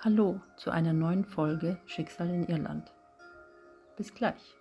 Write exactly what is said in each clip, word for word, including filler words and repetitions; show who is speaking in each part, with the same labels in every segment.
Speaker 1: Hallo zu einer neuen Folge Schicksal in Irland. Bis gleich.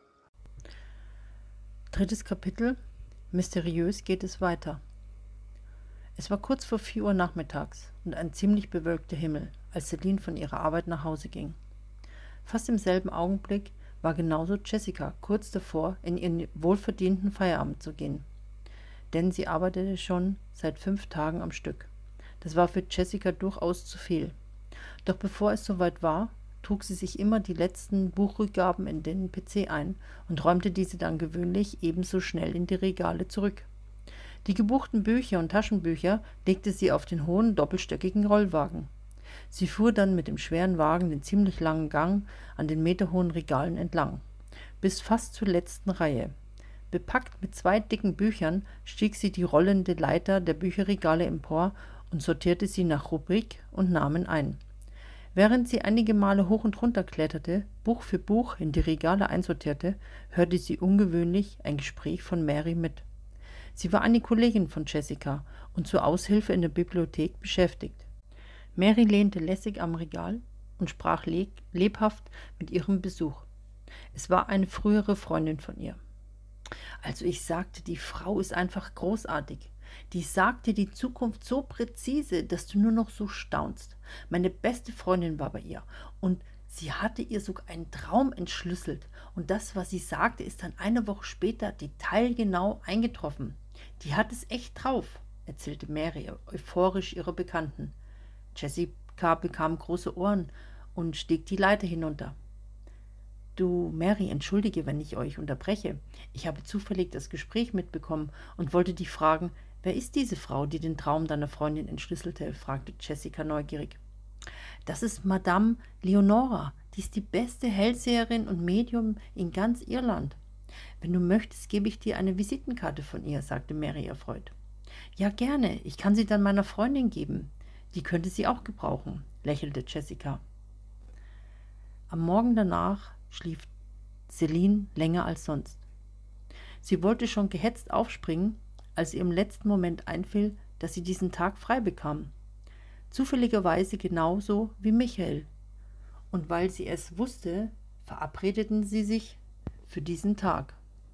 Speaker 1: Drittes Kapitel. Mysteriös geht es weiter. Es war kurz vor vier Uhr nachmittags und ein ziemlich bewölkter Himmel, als Celine von ihrer Arbeit nach Hause ging. Fast im selben Augenblick war genauso Jessica kurz davor, in ihren wohlverdienten Feierabend zu gehen. Denn sie arbeitete schon seit fünf Tagen am Stück. Das war für Jessica durchaus zu viel. Doch bevor es soweit war, trug sie sich immer die letzten Buchrückgaben in den P C ein und räumte diese dann gewöhnlich ebenso schnell in die Regale zurück. Die gebuchten Bücher und Taschenbücher legte sie auf den hohen, doppelstöckigen Rollwagen. Sie fuhr dann mit dem schweren Wagen den ziemlich langen Gang an den meterhohen Regalen entlang, bis fast zur letzten Reihe. Bepackt mit zwei dicken Büchern stieg sie die rollende Leiter der Bücherregale empor und sortierte sie nach Rubrik und Namen ein. Während sie einige Male hoch und runter kletterte, Buch für Buch in die Regale einsortierte, hörte sie ungewöhnlich ein Gespräch von Mary mit. Sie war eine Kollegin von Jessica und zur Aushilfe in der Bibliothek beschäftigt. Mary lehnte lässig am Regal und sprach le- lebhaft mit ihrem Besuch. Es war eine frühere Freundin von ihr. Also ich sagte, die Frau ist einfach großartig. Die sagte die Zukunft so präzise, dass du nur noch so staunst. Meine beste Freundin war bei ihr und sie hatte ihr sogar einen Traum entschlüsselt. Und das, was sie sagte, ist dann eine Woche später detailgenau eingetroffen. Die hat es echt drauf, erzählte Mary euphorisch ihrer Bekannten. Jessica bekam große Ohren und stieg die Leiter hinunter. Du, Mary, entschuldige, wenn ich euch unterbreche. Ich habe zufällig das Gespräch mitbekommen und wollte dich fragen, wer ist diese Frau, die den Traum deiner Freundin entschlüsselte? Fragte Jessica neugierig. Das ist Madame Leonora. Die ist die beste Hellseherin und Medium in ganz Irland. Wenn du möchtest, gebe ich dir eine Visitenkarte von ihr, sagte Mary erfreut. Ja, gerne. Ich kann sie dann meiner Freundin geben. Die könnte sie auch gebrauchen, lächelte Jessica. Am Morgen danach schlief Celine länger als sonst. Sie wollte schon gehetzt aufspringen, als ihr im letzten Moment einfiel, dass sie diesen Tag frei bekam. Zufälligerweise genauso wie Michael. Und weil sie es wusste, verabredeten sie sich für diesen Tag,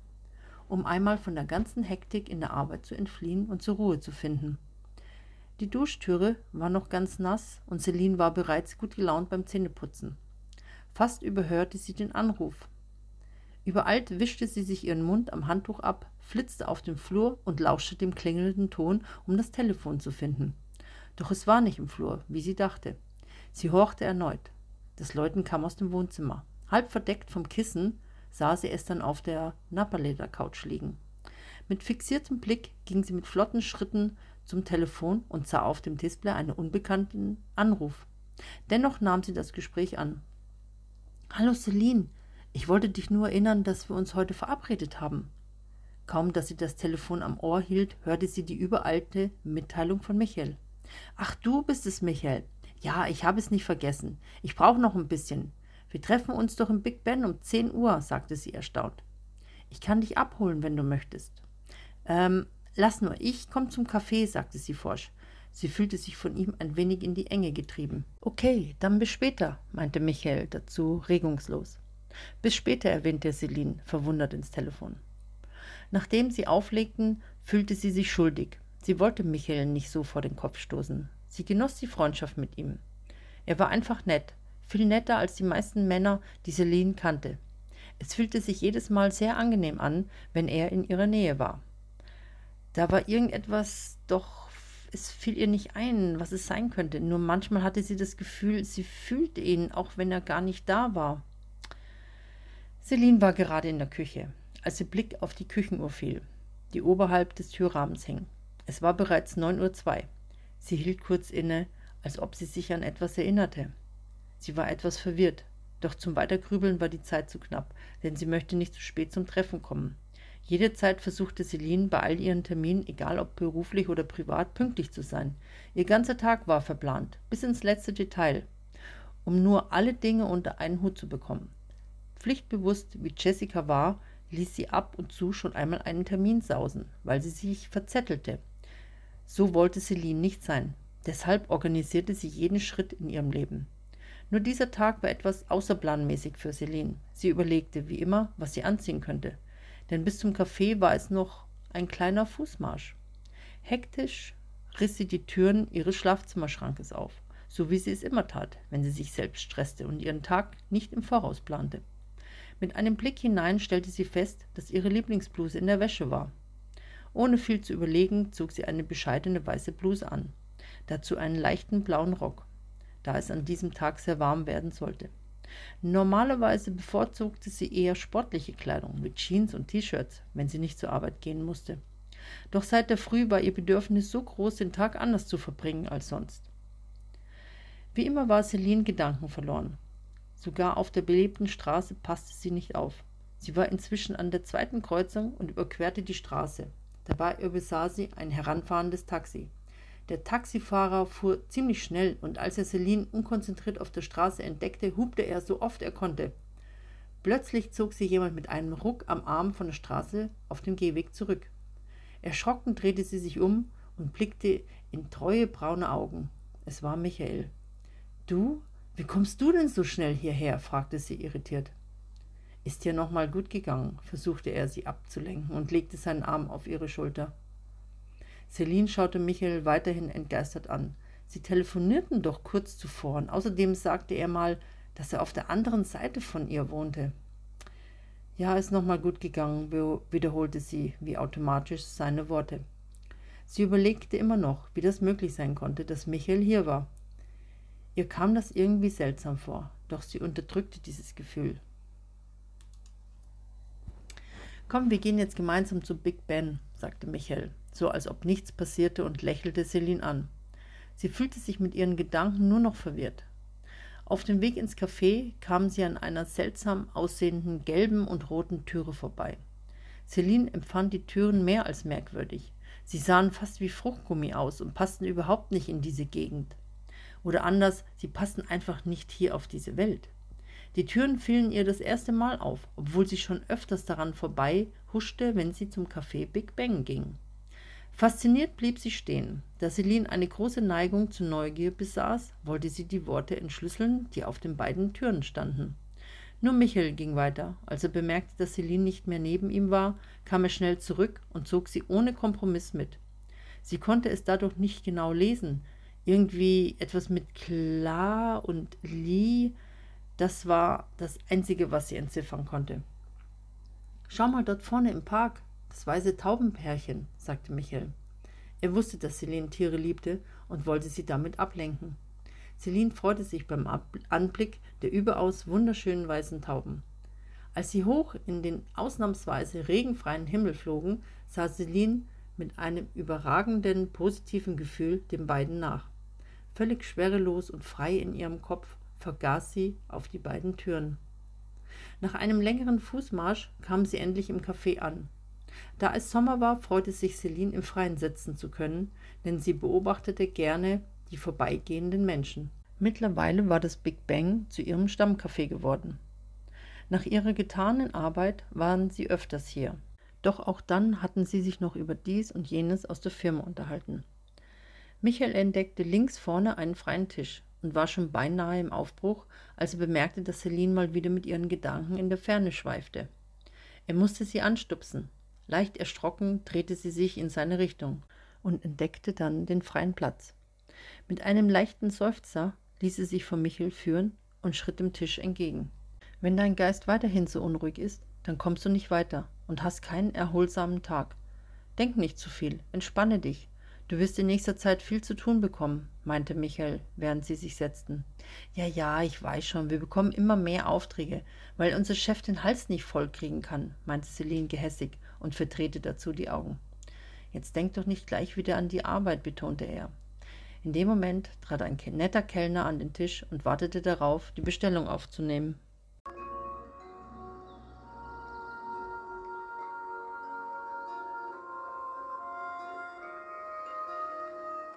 Speaker 1: um einmal von der ganzen Hektik in der Arbeit zu entfliehen und zur Ruhe zu finden. Die Duschtüre war noch ganz nass und Celine war bereits gut gelaunt beim Zähneputzen. Fast überhörte sie den Anruf. Übereilt wischte sie sich ihren Mund am Handtuch ab, flitzte auf den Flur und lauschte dem klingelnden Ton, um das Telefon zu finden. Doch es war nicht im Flur, wie sie dachte. Sie horchte erneut. Das Läuten kam aus dem Wohnzimmer. Halb verdeckt vom Kissen sah sie es dann auf der Napaleder-Couch liegen. Mit fixiertem Blick ging sie mit flotten Schritten zum Telefon und sah auf dem Display einen unbekannten Anruf. Dennoch nahm sie das Gespräch an. »Hallo Celine, ich wollte dich nur erinnern, dass wir uns heute verabredet haben.« Kaum, dass sie das Telefon am Ohr hielt, hörte sie die übereilte Mitteilung von Michael. »Ach, du bist es, Michael. Ja, ich habe es nicht vergessen. Ich brauche noch ein bisschen. Wir treffen uns doch im Big Ben um zehn Uhr«, sagte sie erstaunt. »Ich kann dich abholen, wenn du möchtest.« »Ähm, lass nur, ich komm zum Café«, sagte sie forsch. Sie fühlte sich von ihm ein wenig in die Enge getrieben. »Okay, dann bis später«, meinte Michael dazu regungslos. »Bis später«, erwähnte Celine, verwundert ins Telefon. Nachdem sie auflegten, fühlte sie sich schuldig. Sie wollte Michael nicht so vor den Kopf stoßen. Sie genoss die Freundschaft mit ihm. Er war einfach nett, viel netter als die meisten Männer, die Celine kannte. Es fühlte sich jedes Mal sehr angenehm an, wenn er in ihrer Nähe war. Da war irgendetwas, doch es fiel ihr nicht ein, was es sein könnte. Nur manchmal hatte sie das Gefühl, sie fühlte ihn, auch wenn er gar nicht da war. Celine war gerade in der Küche, als ihr Blick auf die Küchenuhr fiel, die oberhalb des Türrahmens hing. Es war bereits neun Uhr zwei. Sie hielt kurz inne, als ob sie sich an etwas erinnerte. Sie war etwas verwirrt, doch zum Weitergrübeln war die Zeit zu knapp, denn sie möchte nicht zu spät zum Treffen kommen. Jederzeit versuchte Celine bei all ihren Terminen, egal ob beruflich oder privat, pünktlich zu sein. Ihr ganzer Tag war verplant, bis ins letzte Detail, um nur alle Dinge unter einen Hut zu bekommen. Pflichtbewusst wie Jessica war, ließ sie ab und zu schon einmal einen Termin sausen, weil sie sich verzettelte. So wollte Celine nicht sein. Deshalb organisierte sie jeden Schritt in ihrem Leben. Nur dieser Tag war etwas außerplanmäßig für Celine. Sie überlegte, wie immer, was sie anziehen könnte, denn bis zum Café war es noch ein kleiner Fußmarsch. Hektisch riss sie die Türen ihres Schlafzimmerschrankes auf, so wie sie es immer tat, wenn sie sich selbst stresste und ihren Tag nicht im Voraus plante. Mit einem Blick hinein stellte sie fest, dass ihre Lieblingsbluse in der Wäsche war. Ohne viel zu überlegen, zog sie eine bescheidene weiße Bluse an, dazu einen leichten blauen Rock, da es an diesem Tag sehr warm werden sollte. Normalerweise bevorzugte sie eher sportliche Kleidung mit Jeans und T-Shirts, wenn sie nicht zur Arbeit gehen musste. Doch seit der Früh war ihr Bedürfnis so groß, den Tag anders zu verbringen als sonst. Wie immer war Celine gedankenverloren. Sogar auf der belebten Straße passte sie nicht auf. Sie war inzwischen an der zweiten Kreuzung und überquerte die Straße. Dabei übersah sie ein heranfahrendes Taxi. Der Taxifahrer fuhr ziemlich schnell und als er Celine unkonzentriert auf der Straße entdeckte, hupte er so oft er konnte. Plötzlich zog sie jemand mit einem Ruck am Arm von der Straße auf den Gehweg zurück. Erschrocken drehte sie sich um und blickte in treue braune Augen. Es war Michael. »Du? Wie kommst du denn so schnell hierher?« fragte sie irritiert. »Ist dir noch mal gut gegangen?« versuchte er, sie abzulenken und legte seinen Arm auf ihre Schulter. Celine schaute Michael weiterhin entgeistert an. Sie telefonierten doch kurz zuvor und außerdem sagte er mal, dass er auf der anderen Seite von ihr wohnte. »Ja, ist noch mal gut gegangen«, wiederholte sie wie automatisch seine Worte. Sie überlegte immer noch, wie das möglich sein konnte, dass Michael hier war. Ihr kam das irgendwie seltsam vor, doch sie unterdrückte dieses Gefühl. »Komm, wir gehen jetzt gemeinsam zu Big Ben«, sagte Michael, so als ob nichts passierte und lächelte Celine an. Sie fühlte sich mit ihren Gedanken nur noch verwirrt. Auf dem Weg ins Café kamen sie an einer seltsam aussehenden gelben und roten Türe vorbei. Celine empfand die Türen mehr als merkwürdig. Sie sahen fast wie Fruchtgummi aus und passten überhaupt nicht in diese Gegend. Oder anders, sie passten einfach nicht hier auf diese Welt. Die Türen fielen ihr das erste Mal auf, obwohl sie schon öfters daran vorbei huschte, wenn sie zum Café Big Ben ging. Fasziniert blieb sie stehen. Da Celine eine große Neigung zur Neugier besaß, wollte sie die Worte entschlüsseln, die auf den beiden Türen standen. Nur Michael ging weiter. Als er bemerkte, dass Celine nicht mehr neben ihm war, kam er schnell zurück und zog sie ohne Kompromiss mit. Sie konnte es dadurch nicht genau lesen. Irgendwie etwas mit klar und li, das war das Einzige, was sie entziffern konnte. »Schau mal dort vorne im Park, das weiße Taubenpärchen«, sagte Michael. Er wusste, dass Celine Tiere liebte und wollte sie damit ablenken. Celine freute sich beim Anblick der überaus wunderschönen weißen Tauben. Als sie hoch in den ausnahmsweise regenfreien Himmel flogen, sah Celine mit einem überragenden, positiven Gefühl den beiden nach. Völlig schwerelos und frei in ihrem Kopf vergaß sie auf die beiden Türen. Nach einem längeren Fußmarsch kamen sie endlich im Café an. Da es Sommer war, freute sich Celine, im Freien sitzen zu können, denn sie beobachtete gerne die vorbeigehenden Menschen. Mittlerweile war das Big Ben zu ihrem Stammcafé geworden. Nach ihrer getanen Arbeit waren sie öfters hier. Doch auch dann hatten sie sich noch über dies und jenes aus der Firma unterhalten. Michael entdeckte links vorne einen freien Tisch und war schon beinahe im Aufbruch, als er bemerkte, dass Celine mal wieder mit ihren Gedanken in der Ferne schweifte. Er musste sie anstupsen. Leicht erschrocken drehte sie sich in seine Richtung und entdeckte dann den freien Platz. Mit einem leichten Seufzer ließ sie sich von Michael führen und schritt dem Tisch entgegen. »Wenn dein Geist weiterhin so unruhig ist, dann kommst du nicht weiter und hast keinen erholsamen Tag. Denk nicht zu viel, entspanne dich. Du wirst in nächster Zeit viel zu tun bekommen«, meinte Michael, während sie sich setzten. »Ja, ja, ich weiß schon, wir bekommen immer mehr Aufträge, weil unser Chef den Hals nicht voll kriegen kann«, meinte Celine gehässig und verdrehte dazu die Augen. »Jetzt denk doch nicht gleich wieder an die Arbeit«, betonte er. In dem Moment trat ein netter Kellner an den Tisch und wartete darauf, die Bestellung aufzunehmen.